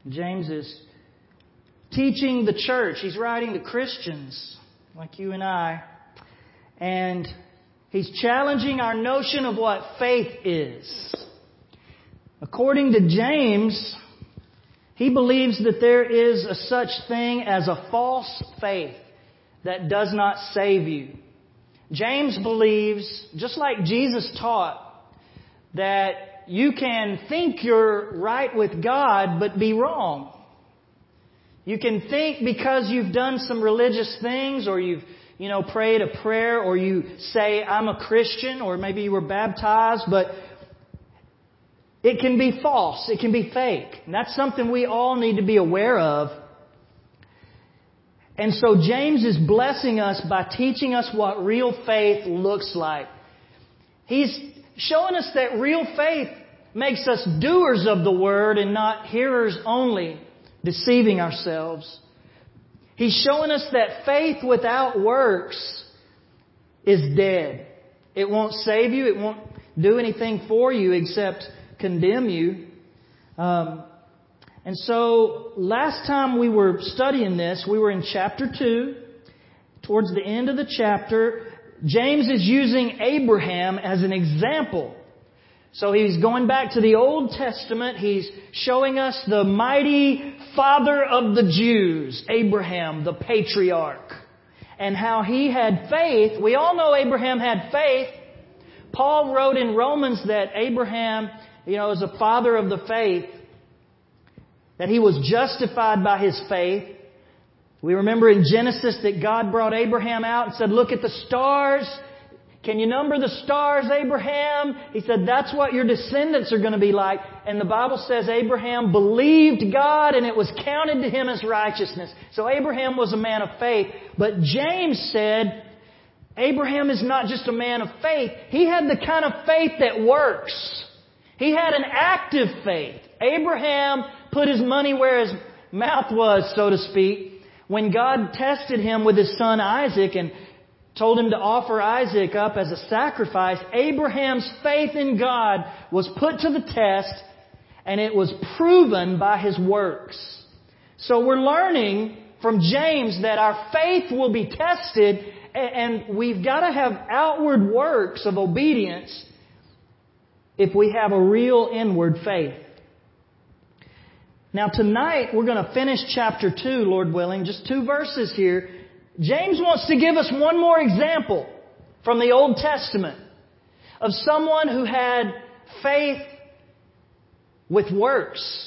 James is teaching the church. He's writing to Christians like you and I. And he's challenging our notion of what faith is. According to James, he believes that there is a such thing as a false faith that does not save you. James believes, just like Jesus taught, that you can think you're right with God but be wrong. You can think because you've done some religious things, or you've prayed a prayer, or you say, I'm a Christian, or maybe you were baptized, but it can be false. It can be fake. And that's something we all need to be aware of. And so James is blessing us by teaching us what real faith looks like. He's showing us that real faith makes us doers of the Word and not hearers only, deceiving ourselves. He's showing us that faith without works is dead. It won't save you. It won't do anything for you except condemn you. And so last time we were studying this, we were in chapter 2. Towards the end of the chapter, James is using Abraham as an example. So he's going back to the Old Testament. He's showing us the mighty father of the Jews, Abraham, the patriarch, and how he had faith. We all know Abraham had faith. Paul wrote in Romans that Abraham, is a father of the faith, that he was justified by his faith. We remember in Genesis that God brought Abraham out and said, look at the stars. Can you number the stars, Abraham? He said, that's what your descendants are going to be like. And the Bible says Abraham believed God and it was counted to him as righteousness. So Abraham was a man of faith. But James said, Abraham is not just a man of faith. He had the kind of faith that works. He had an active faith. Abraham put his money where his mouth was, so to speak, when God tested him with his son Isaac and told him to offer Isaac up as a sacrifice. Abraham's faith in God was put to the test, and it was proven by his works. So we're learning from James that our faith will be tested, and we've got to have outward works of obedience if we have a real inward faith. Now tonight we're going to finish chapter 2, Lord willing, just 2 verses here. James wants to give us one more example from the Old Testament of someone who had faith with works.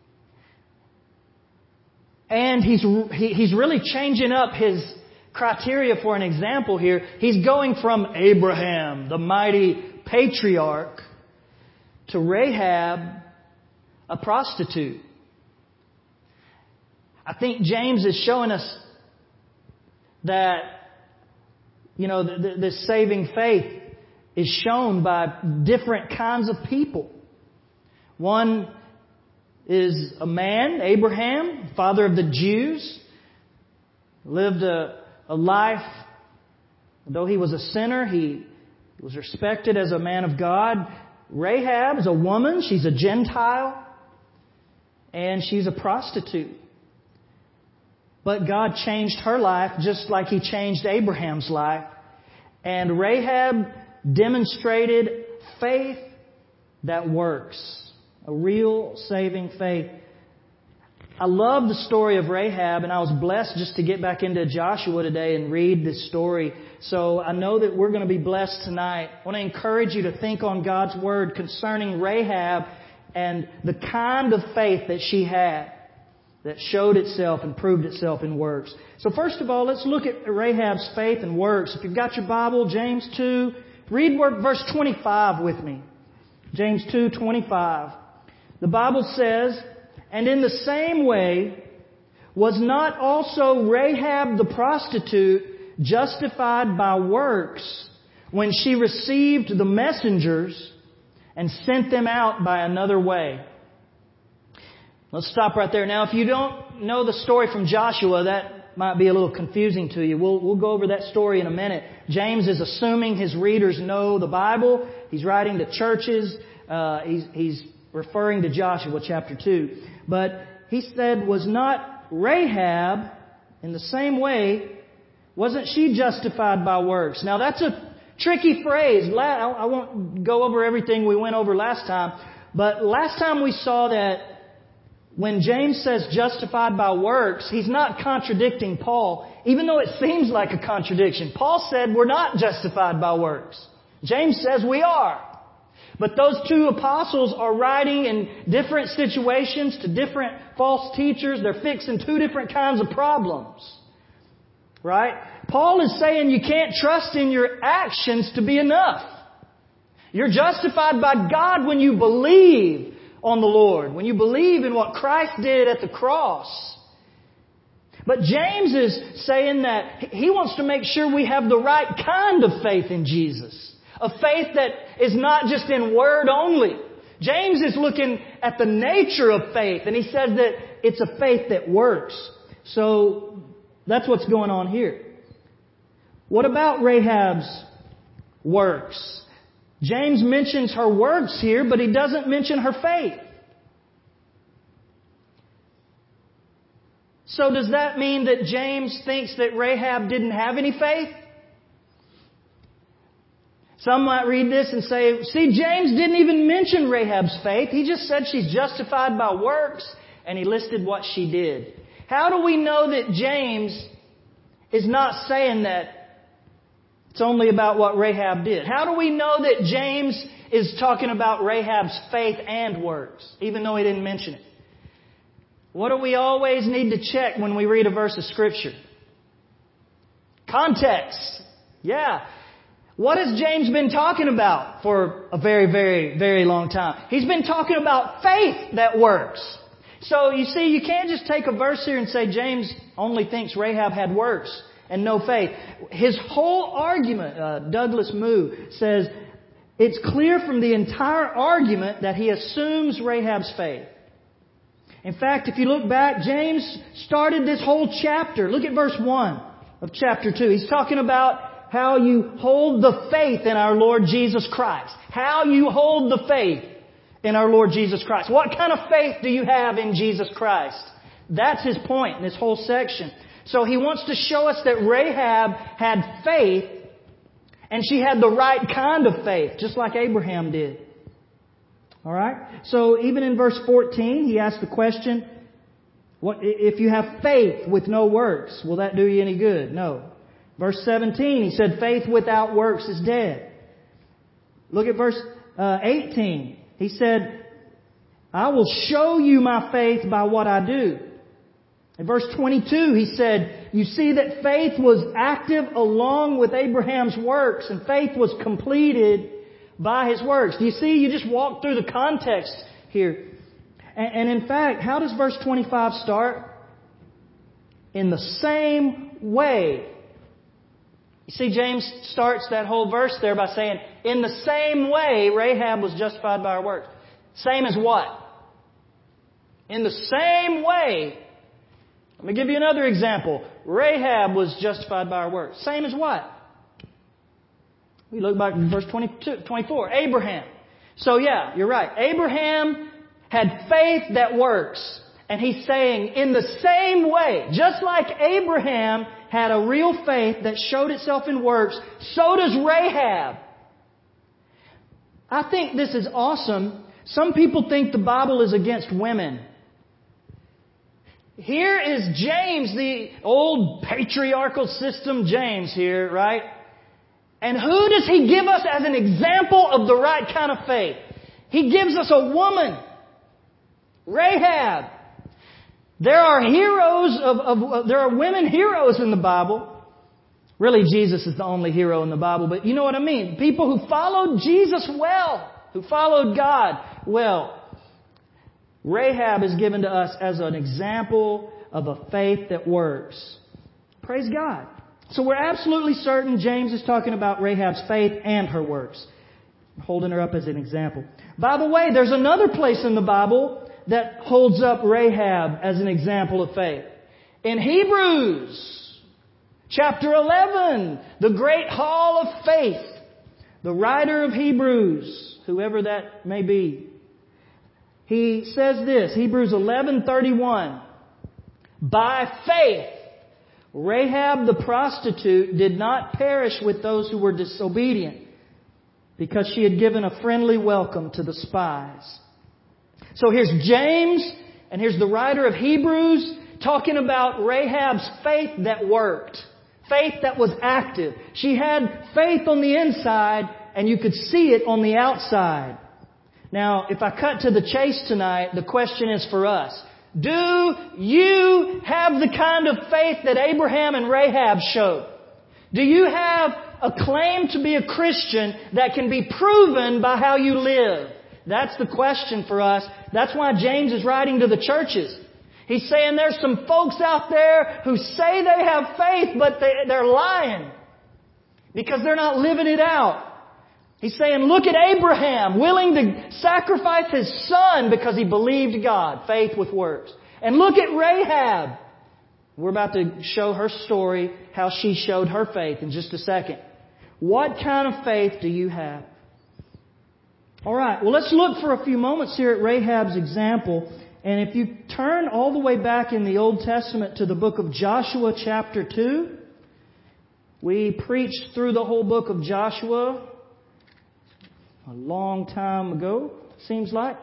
And he's really changing up his criteria for an example here. He's going from Abraham, the mighty patriarch, to Rahab, a prostitute. I think James is showing us that, this saving faith is shown by different kinds of people. One is a man, Abraham, father of the Jews, lived a life, though he was a sinner, he was respected as a man of God. Rahab is a woman, she's a Gentile, and she's a prostitute. But God changed her life just like He changed Abraham's life. And Rahab demonstrated faith that works. A real saving faith. I love the story of Rahab, and I was blessed just to get back into Joshua today and read this story. So I know that we're going to be blessed tonight. I want to encourage you to think on God's Word concerning Rahab and the kind of faith that she had, that showed itself and proved itself in works. So first of all, let's look at Rahab's faith and works. If you've got your Bible, James 2, read verse 25 with me. James 2:25. The Bible says, and in the same way, was not also Rahab the prostitute justified by works when she received the messengers and sent them out by another way? Let's stop right there. Now, if you don't know the story from Joshua, that might be a little confusing to you. We'll go over that story in a minute. James is assuming his readers know the Bible. He's writing to churches. He's referring to Joshua chapter 2. But he said, was not Rahab in the same way, wasn't she justified by works? Now that's a tricky phrase. I won't go over everything we went over last time, but last time we saw that when James says justified by works, he's not contradicting Paul, even though it seems like a contradiction. Paul said we're not justified by works. James says we are. But those two apostles are writing in different situations to different false teachers. They're fixing two different kinds of problems. Right? Paul is saying you can't trust in your actions to be enough. You're justified by God when you believe on the Lord, when you believe in what Christ did at the cross. But James is saying that he wants to make sure we have the right kind of faith in Jesus. A faith that is not just in word only. James is looking at the nature of faith, and he says that it's a faith that works. So that's what's going on here. What about Rahab's works? James mentions her works here, but he doesn't mention her faith. So does that mean that James thinks that Rahab didn't have any faith? Some might read this and say, see, James didn't even mention Rahab's faith. He just said she's justified by works, and he listed what she did. How do we know that James is not saying that it's only about what Rahab did? How do we know that James is talking about Rahab's faith and works, even though he didn't mention it? What do we always need to check when we read a verse of Scripture? Context. Yeah. What has James been talking about for a very, very, very long time? He's been talking about faith that works. So you see, you can't just take a verse here and say James only thinks Rahab had works and no faith. His whole argument, Douglas Moo says, it's clear from the entire argument that he assumes Rahab's faith. In fact, if you look back, James started this whole chapter. Look at verse 1 of chapter 2. He's talking about how you hold the faith in our Lord Jesus Christ. How you hold the faith in our Lord Jesus Christ. What kind of faith do you have in Jesus Christ? That's his point in this whole section. So he wants to show us that Rahab had faith, and she had the right kind of faith, just like Abraham did. Alright? So even in verse 14, he asks the question, what if you have faith with no works, will that do you any good? No. Verse 17, he said, faith without works is dead. Look at verse 18. He said, I will show you my faith by what I do. In verse 22, he said, you see that faith was active along with Abraham's works, and faith was completed by his works. Do you see? You just walk through the context here. And in fact, how does verse 25 start? In the same way. You see, James starts that whole verse there by saying, in the same way Rahab was justified by her works. Same as what? In the same way. Let me give you another example. Rahab was justified by her works. Same as what? We look back at verse 24. Abraham. So yeah, you're right. Abraham had faith that works. And he's saying, in the same way, just like Abraham had a real faith that showed itself in works, so does Rahab. I think this is awesome. Some people think the Bible is against women. Here is James, the old patriarchal system James here, right? And who does he give us as an example of the right kind of faith? He gives us a woman, Rahab. There are heroes there are women heroes in the Bible. Really, Jesus is the only hero in the Bible, but you know what I mean. People who followed Jesus well, who followed God well. Rahab is given to us as an example of a faith that works. Praise God. So we're absolutely certain James is talking about Rahab's faith and her works, holding her up as an example. By the way, there's another place in the Bible that holds up Rahab as an example of faith. In Hebrews chapter 11, the great hall of faith, the writer of Hebrews, whoever that may be, He says this, Hebrews 11:31. By faith, Rahab the prostitute did not perish with those who were disobedient, because she had given a friendly welcome to the spies. So here's James, and here's the writer of Hebrews talking about Rahab's faith that worked. Faith that was active. She had faith on the inside, and you could see it on the outside. Now, if I cut to the chase tonight, the question is for us. Do you have the kind of faith that Abraham and Rahab showed? Do you have a claim to be a Christian that can be proven by how you live? That's the question for us. That's why James is writing to the churches. He's saying there's some folks out there who say they have faith, but they're lying because they're not living it out. He's saying, look at Abraham, willing to sacrifice his son because he believed God, faith with works. And look at Rahab. We're about to show her story, how she showed her faith in just a second. What kind of faith do you have? All right, well, let's look for a few moments here at Rahab's example. And if you turn all the way back in the Old Testament to the book of Joshua chapter 2, we preached through the whole book of Joshua a long time ago, seems like.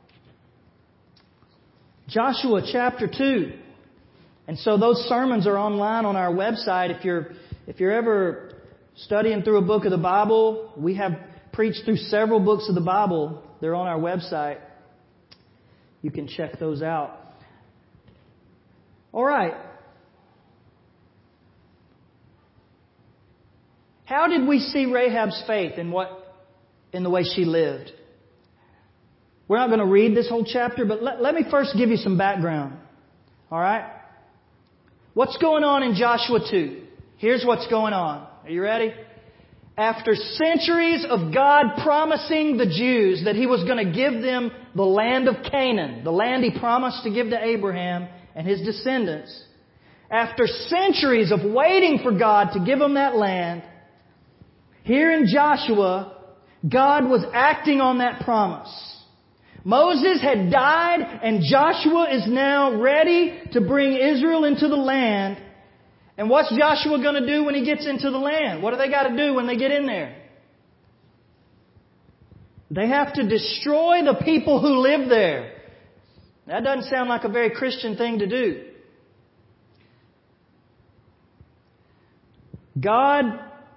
Joshua chapter 2. And so those sermons are online on our website. If you're ever studying through a book of the Bible, we have preached through several books of the Bible. They're on our website. You can check those out. All right. How did we see Rahab's faith in the way she lived? We're not going to read this whole chapter, but let me first give you some background. All right? What's going on in Joshua 2? Here's what's going on. Are you ready? After centuries of God promising the Jews that He was going to give them the land of Canaan, the land He promised to give to Abraham and his descendants, after centuries of waiting for God to give them that land, here in Joshua, God was acting on that promise. Moses had died, and Joshua is now ready to bring Israel into the land. And what's Joshua going to do when he gets into the land? What do they got to do when they get in there? They have to destroy the people who live there. That doesn't sound like a very Christian thing to do. God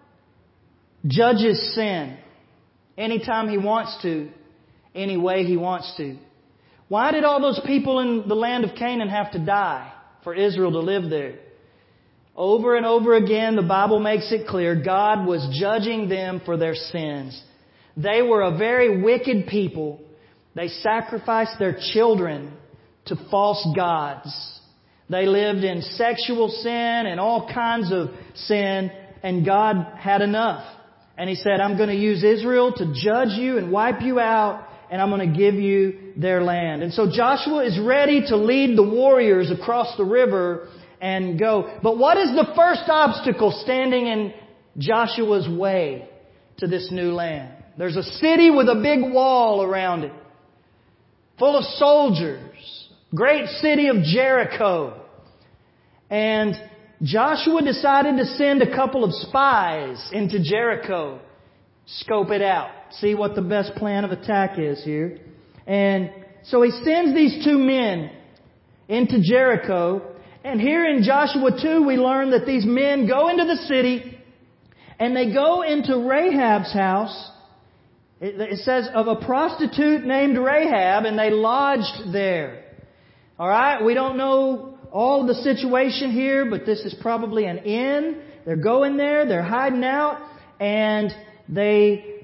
judges sin anytime He wants to, any way He wants to. Why did all those people in the land of Canaan have to die for Israel to live there? Over and over again, the Bible makes it clear God was judging them for their sins. They were a very wicked people. They sacrificed their children to false gods. They lived in sexual sin and all kinds of sin, and God had enough. And He said, I'm going to use Israel to judge you and wipe you out, and I'm going to give you their land. And so Joshua is ready to lead the warriors across the river and go. But what is the first obstacle standing in Joshua's way to this new land? There's a city with a big wall around it, full of soldiers. Great city of Jericho. And Joshua decided to send a couple of spies into Jericho. Scope it out. See what the best plan of attack is here. And so he sends these two men into Jericho. And here in Joshua 2, we learn that these men go into the city and they go into Rahab's house. It says of a prostitute named Rahab, and they lodged there. All right, we don't know all of the situation here, but this is probably an inn. They're going there, they're hiding out, and they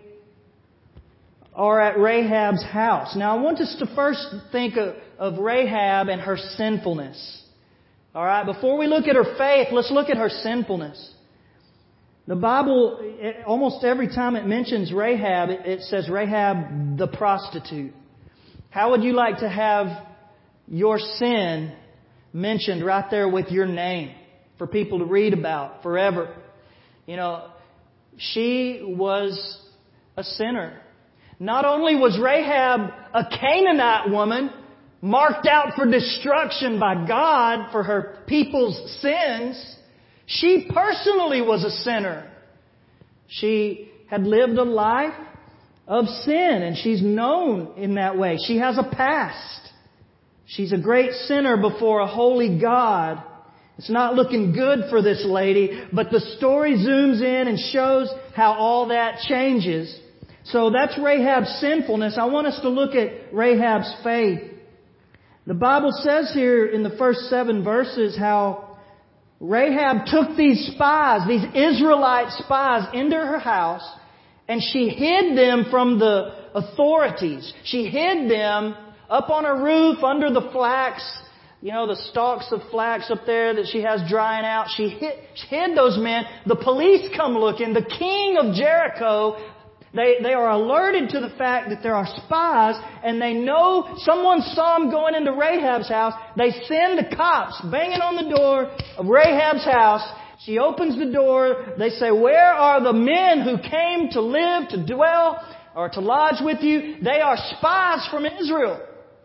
are at Rahab's house. Now, I want us to first think of Rahab and her sinfulness. All right, before we look at her faith, let's look at her sinfulness. The Bible, almost every time it mentions Rahab, it says Rahab the prostitute. How would you like to have your sin mentioned right there with your name for people to read about forever? You know, she was a sinner. Not only was Rahab a Canaanite woman, marked out for destruction by God for her people's sins, she personally was a sinner. She had lived a life of sin, and she's known in that way. She has a past. She's a great sinner before a holy God. It's not looking good for this lady, but the story zooms in and shows how all that changes. So that's Rahab's sinfulness. I want us to look at Rahab's faith. The Bible says here in the first 7 verses how Rahab took these spies, these Israelite spies, into her house, and she hid them from the authorities. She hid them up on a roof under the flax, the stalks of flax up there that she has drying out. She hid those men. The police come looking. The king of Jericho, they are alerted to the fact that there are spies, and they know someone saw them going into Rahab's house. They send the cops banging on the door of Rahab's house. She opens the door. They say, "Where are the men who came to live, to dwell, or to lodge with you? They are spies from Israel."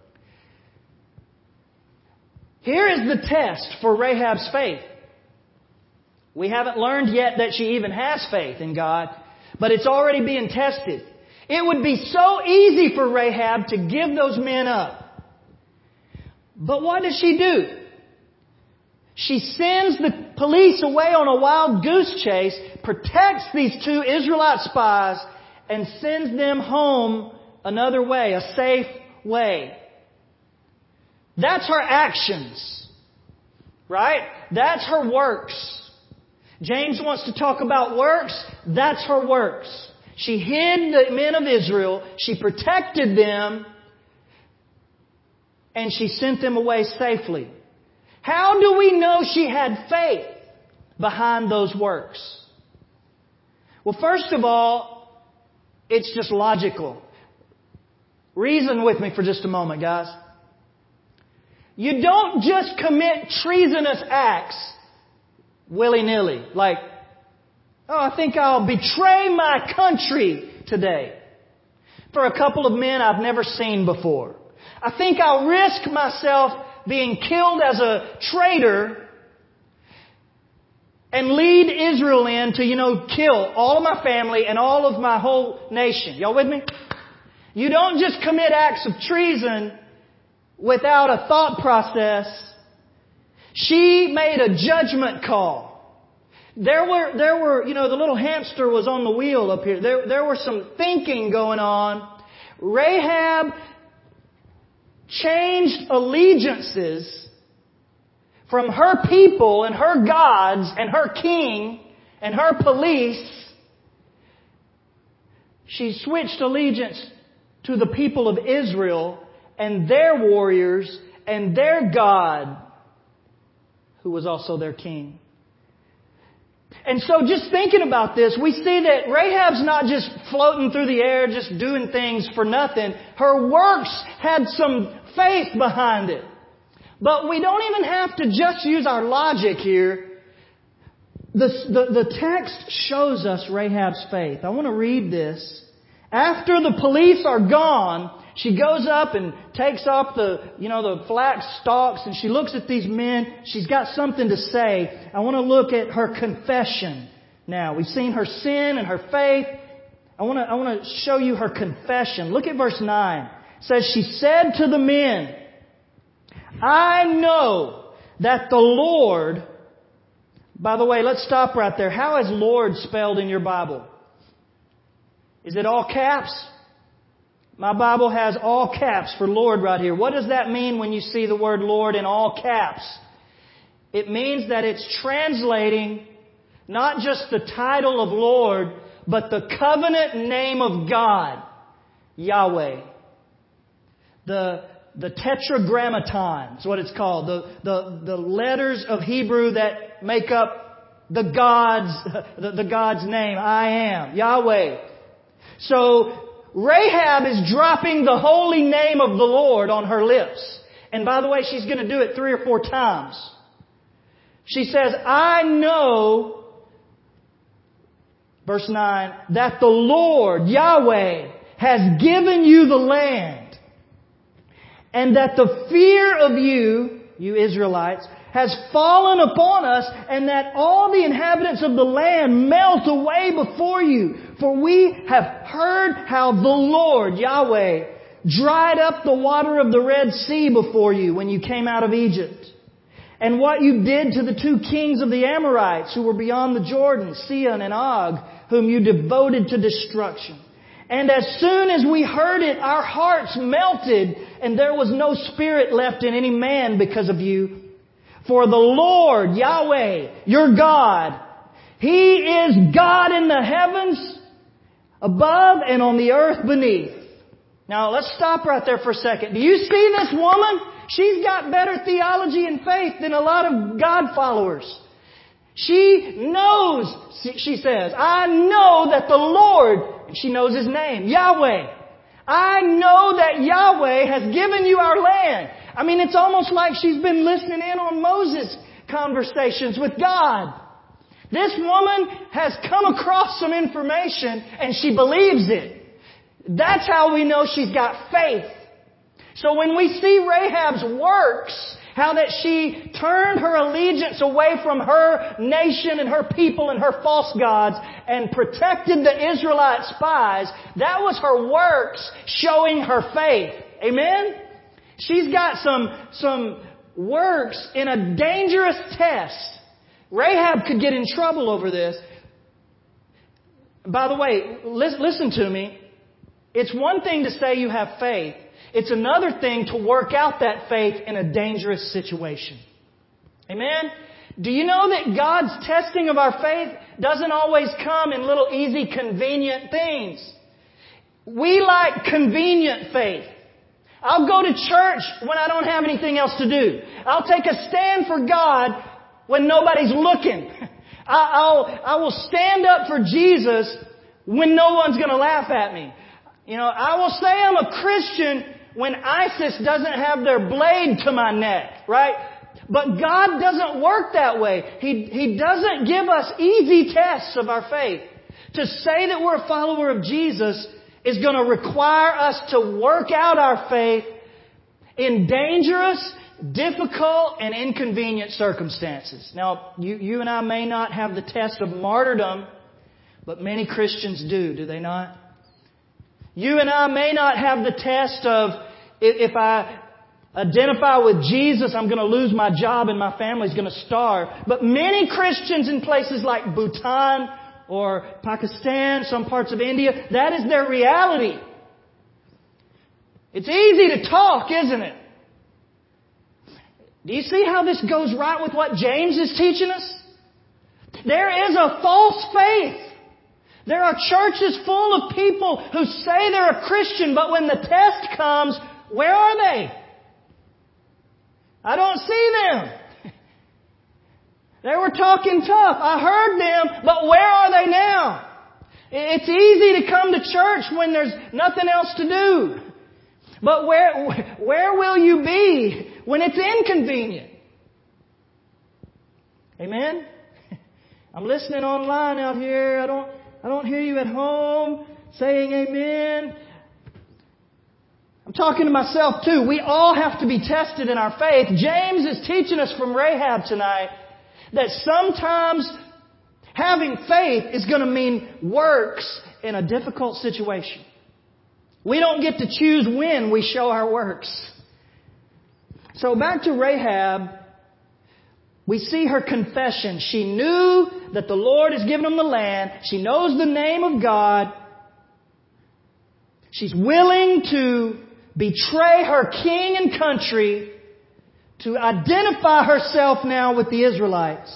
Here is the test for Rahab's faith. We haven't learned yet that she even has faith in God, but it's already being tested. It would be so easy for Rahab to give those men up. But what does she do? She sends the police away on a wild goose chase, protects these 2 Israelite spies, and sends them home another way, a safe way. That's her actions, right? That's her works. James wants to talk about works. That's her works. She hid the men of Israel. She protected them. And she sent them away safely. How do we know she had faith behind those works? Well, first of all, it's just logical. Reason with me for just a moment, guys. You don't just commit treasonous acts willy-nilly. Like, I think I'll betray my country today for a couple of men I've never seen before. I think I'll risk myself being killed as a traitor and lead Israel in to, kill all of my family and all of my whole nation. Y'all with me? You don't just commit acts of treason without a thought process. She made a judgment call. There were, the little hamster was on the wheel up here. There were some thinking going on. Rahab changed allegiances from her people and her gods and her king and her police. She switched allegiance to the people of Israel and their warriors and their God, who was also their king. And so just thinking about this, we see that Rahab's not just floating through the air, just doing things for nothing. Her works had some faith behind it. But we don't even have to just use our logic here. The text shows us Rahab's faith. I want to read this. After the police are gone, she goes up and takes off the flax stalks, and she looks at these men. She's got something to say. I want to look at her confession now. We've seen her sin and her faith. I want to show you her confession. Look at verse 9. It says, she said to the men, "I know that the Lord..." By the way, let's stop right there. How is Lord spelled in your Bible? Is it all caps? My Bible has all caps for Lord right here. What does that mean when you see the word Lord in all caps? It means that it's translating not just the title of Lord, but the covenant name of God, Yahweh. The tetragrammaton is what it's called. The letters of Hebrew that make up the God's name. I am, Yahweh. So Rahab is dropping the holy name of the Lord on her lips. And by the way, she's going to do it 3 or 4 times. She says, "I know," verse 9, "that the Lord, Yahweh, has given you the land, and that the fear of you, you Israelites, has fallen upon us, and that all the inhabitants of the land melt away before you. For we have heard how the Lord, Yahweh, dried up the water of the Red Sea before you when you came out of Egypt, and what you did to the 2 kings of the Amorites who were beyond the Jordan, Sihon and Og, whom you devoted to destruction. And as soon as we heard it, our hearts melted, and there was no spirit left in any man because of you. For the Lord, Yahweh, your God, He is God in the heavens above and on the earth beneath. Now let's stop right there for a second. Do you see this woman? She's got better theology and faith than a lot of God followers. She knows, she says, I know that the Lord, she knows His name, Yahweh. I know that Yahweh has given you our land. I mean, it's almost like she's been listening in on Moses' conversations with God. This woman has come across some information and she believes it. That's how we know she's got faith. So when we see Rahab's works, how that she turned her allegiance away from her nation and her people and her false gods and protected the Israelite spies, that was her works showing her faith. Amen? She's got some works in a dangerous test. Rahab could get in trouble over this. By the way, listen to me. It's one thing to say you have faith. It's another thing to work out that faith in a dangerous situation. Amen? Do you know that God's testing of our faith doesn't always come in little easy, convenient things? We like convenient faith. I'll go to church when I don't have anything else to do. I'll take a stand for God when nobody's looking. I will stand up for Jesus when no one's going to laugh at me. You know, I will say I'm a Christian when ISIS doesn't have their blade to my neck, right? But God doesn't work that way. He doesn't give us easy tests of our faith. To say that we're a follower of Jesus is going to require us to work out our faith in dangerous, difficult, and inconvenient circumstances. Now, you and I may not have the test of martyrdom, but many Christians do they not? You and I may not have the test of, if I identify with Jesus, I'm going to lose my job and my family's going to starve. But many Christians in places like Bhutan or Pakistan, some parts of India, that is their reality. It's easy to talk, isn't it? Do you see how this goes right with what James is teaching us? There is a false faith. There are churches full of people who say they're a Christian, but when the test comes, where are they? I don't see them. They were talking tough. I heard them, but where are they now? It's easy to come to church when there's nothing else to do. But where will you be when it's inconvenient? Amen? I'm listening online out here. I don't hear you at home saying amen. I'm talking to myself too. We all have to be tested in our faith. James is teaching us from Rahab tonight that sometimes having faith is going to mean works in a difficult situation. We don't get to choose when we show our works. So back to Rahab. We see her confession. She knew that the Lord has given them the land. She knows the name of God. She's willing to betray her king and country to identify herself now with the Israelites.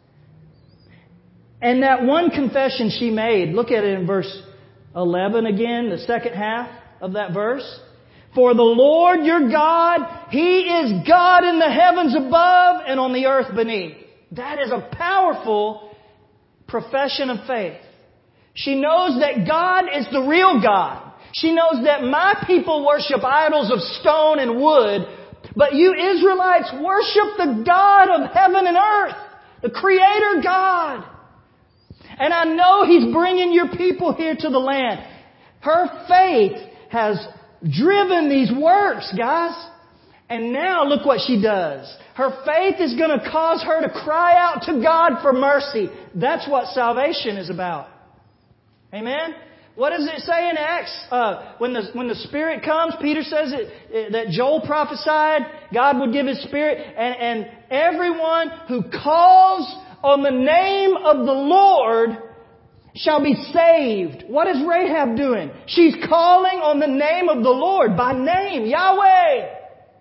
And that one confession she made, look at it in verse 11 again, the second half of that verse. For the Lord your God, He is God in the heavens above and on the earth beneath. That is a powerful profession of faith. She knows that God is the real God. She knows that my people worship idols of stone and wood, but you Israelites worship the God of heaven and earth, the Creator God. And I know He's bringing your people here to the land. Her faith has driven these works, guys. And now look what she does. Her faith is going to cause her to cry out to God for mercy. That's what salvation is about. Amen? What does it say in Acts? When the Spirit comes, Peter says that Joel prophesied God would give His Spirit, and everyone who calls on the name of the Lord shall be saved. What is Rahab doing? She's calling on the name of the Lord by name, Yahweh.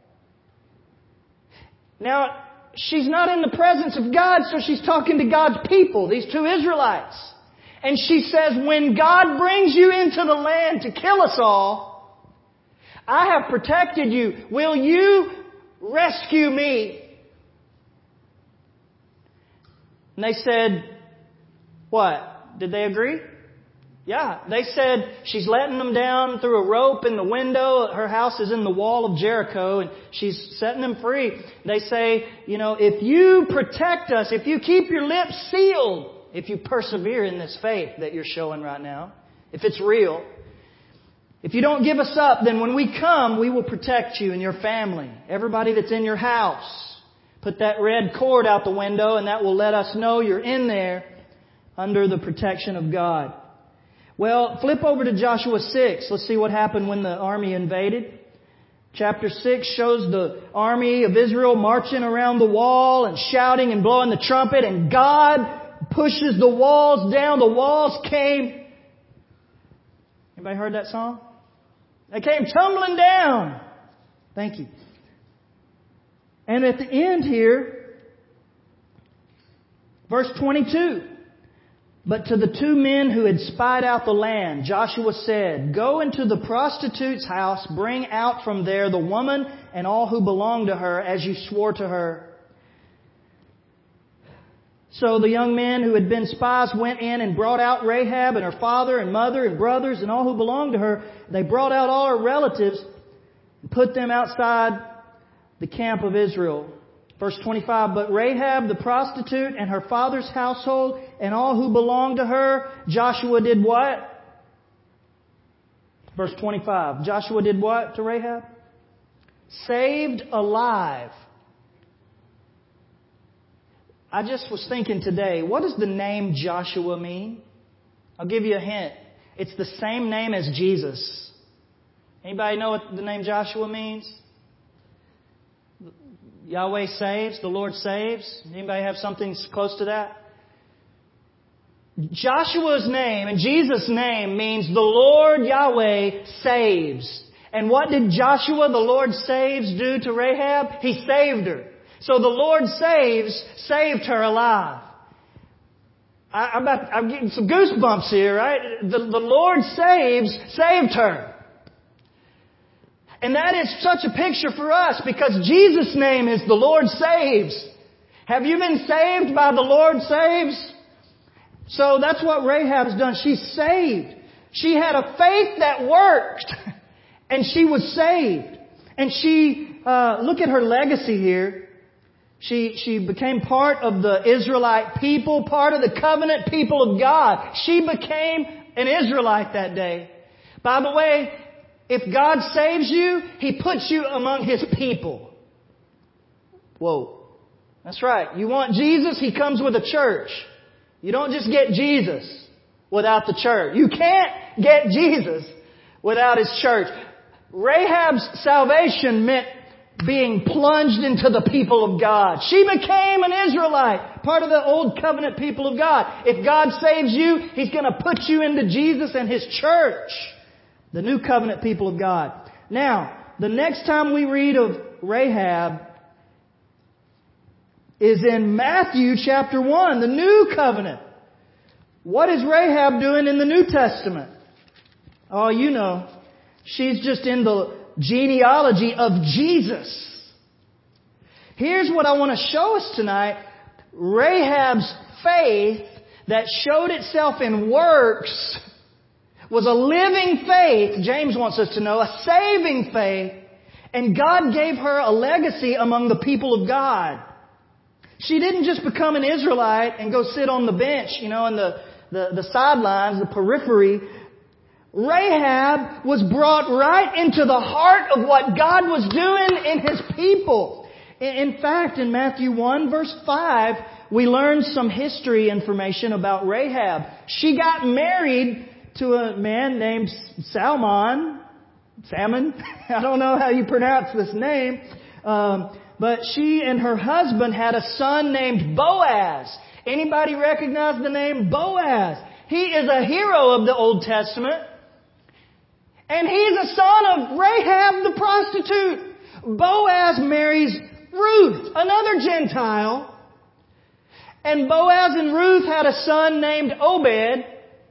Now, she's not in the presence of God, so she's talking to God's people, these two Israelites. And she says, when God brings you into the land to kill us all, I have protected you. Will you rescue me? And they said, what? Did they agree? Yeah. They said she's letting them down through a rope in the window. Her house is in the wall of Jericho, and she's setting them free. They say, if you protect us, if you keep your lips sealed, if you persevere in this faith that you're showing right now, if it's real, if you don't give us up, then when we come, we will protect you and your family, everybody that's in your house. Put that red cord out the window, and that will let us know you're in there under the protection of God. Well, flip over to Joshua 6. Let's see what happened when the army invaded. Chapter 6 shows the army of Israel marching around the wall and shouting and blowing the trumpet, and God pushes the walls down. The walls came. Anybody heard that song? They came tumbling down. Thank you. And at the end here, verse 22. But to the two men who had spied out the land, Joshua said, go into the prostitute's house, bring out from there the woman and all who belong to her, as you swore to her. So the young men who had been spies went in and brought out Rahab and her father and mother and brothers and all who belonged to her. They brought out all her relatives and put them outside the camp of Israel. Verse 25, but Rahab the prostitute and her father's household and all who belonged to her, Joshua did what? Verse 25, Joshua did what to Rahab? Saved alive. I just was thinking today, what does the name Joshua mean? I'll give you a hint. It's the same name as Jesus. Anybody know what the name Joshua means? Yahweh saves, the Lord saves. Anybody have something close to that? Joshua's name and Jesus' name means the Lord Yahweh saves. And what did Joshua, the Lord saves, do to Rahab? He saved her. So the Lord saved her alive. I'm getting some goosebumps here, right? The Lord saved her. And that is such a picture for us because Jesus' name is the Lord saves. Have you been saved by the Lord saves? So that's what Rahab's done. She's saved. She had a faith that worked. And she was saved. And she, look at her legacy here. She became part of the Israelite people, part of the covenant people of God. She became an Israelite that day. By the way, if God saves you, He puts you among His people. Whoa. That's right. You want Jesus? He comes with a church. You don't just get Jesus without the church. You can't get Jesus without His church. Rahab's salvation meant being plunged into the people of God. She became an Israelite, part of the old covenant people of God. If God saves you, He's going to put you into Jesus and His church, the new covenant people of God. Now, the next time we read of Rahab is in Matthew chapter 1, the new covenant. What is Rahab doing in the New Testament? Oh, you know, she's just in the genealogy of Jesus. Here's what I want to show us tonight. Rahab's faith that showed itself in works was a living faith, James wants us to know, a saving faith, and God gave her a legacy among the people of God. She didn't just become an Israelite and go sit on the bench, in the sidelines, the periphery. Rahab was brought right into the heart of what God was doing in His people. In fact, in Matthew 1 verse 5, we learn some history information about Rahab. She got married to a man named Salmon. I don't know how you pronounce this name. But she and her husband had a son named Boaz. Anybody recognize the name Boaz? He is a hero of the Old Testament. And he's a son of Rahab the prostitute. Boaz marries Ruth, another Gentile. And Boaz and Ruth had a son named Obed.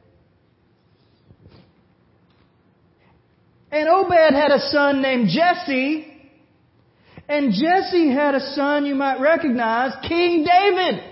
And Obed had a son named Jesse. And Jesse had a son you might recognize, King David.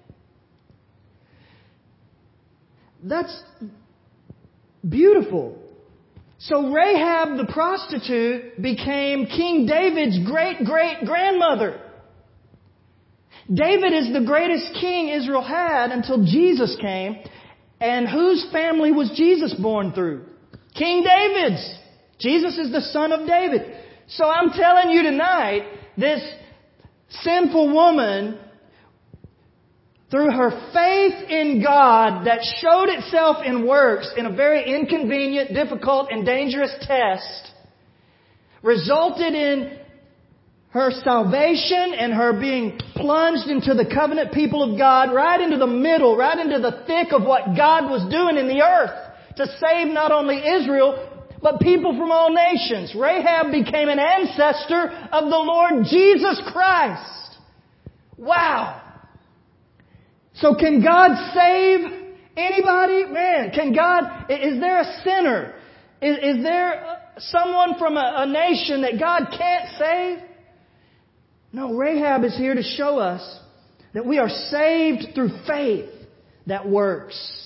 That's beautiful. So Rahab the prostitute became King David's great-great-grandmother. David is the greatest king Israel had until Jesus came. And whose family was Jesus born through? King David's. Jesus is the son of David. So I'm telling you tonight, this sinful woman, through her faith in God that showed itself in works in a very inconvenient, difficult, and dangerous test, resulted in her salvation and her being plunged into the covenant people of God, right into the middle, right into the thick of what God was doing in the earth to save not only Israel, but people from all nations. Rahab became an ancestor of the Lord Jesus Christ. Wow! So can God save anybody? Man, can God, is there a sinner? Is there someone from a nation that God can't save? No, Rahab is here to show us that we are saved through faith that works.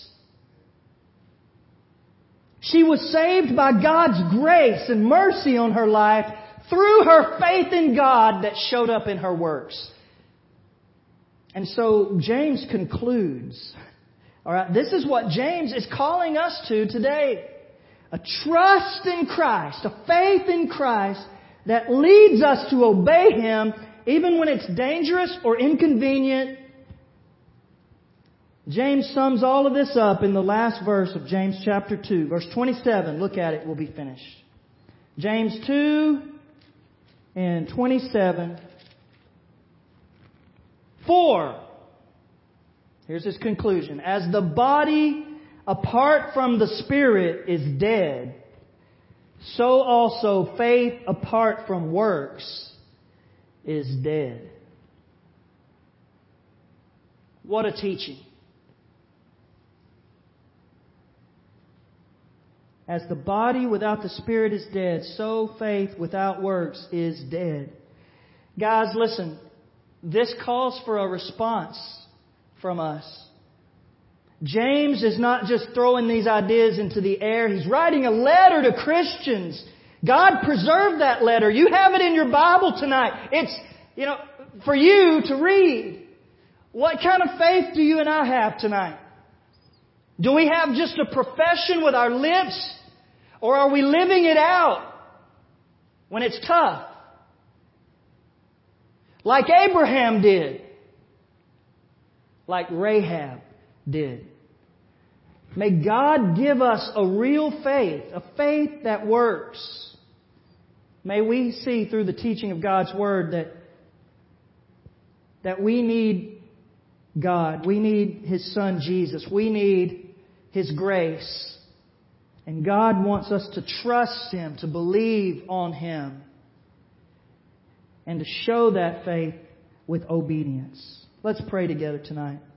She was saved by God's grace and mercy on her life through her faith in God that showed up in her works. And so James concludes. All right, this is what James is calling us to today. A trust in Christ, a faith in Christ that leads us to obey Him even when it's dangerous or inconvenient. James sums all of this up in the last verse of James chapter 2, verse 27. Look at it, we'll be finished. James 2 and 27. For, here's his conclusion, as the body apart from the Spirit is dead, so also faith apart from works is dead. What a teaching. As the body without the Spirit is dead, so faith without works is dead. Guys, listen. This calls for a response from us. James is not just throwing these ideas into the air. He's writing a letter to Christians. God preserved that letter. You have it in your Bible tonight. It's, for you to read. What kind of faith do you and I have tonight? Do we have just a profession with our lips? Or are we living it out when it's tough? Like Abraham did. Like Rahab did. May God give us a real faith, a faith that works. May we see through the teaching of God's Word that we need God. We need His Son Jesus. We need His grace. And God wants us to trust Him, to believe on Him, and to show that faith with obedience. Let's pray together tonight.